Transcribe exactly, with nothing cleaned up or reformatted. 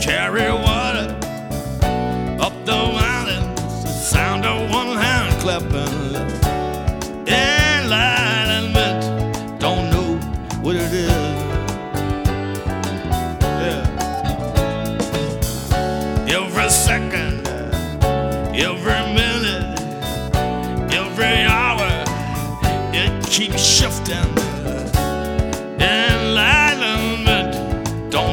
carry water up the mountains, the sound of one hand clapping. And lie and admit, don't know what it is. Yeah. Every second, every minute, every hour, it keeps shifting.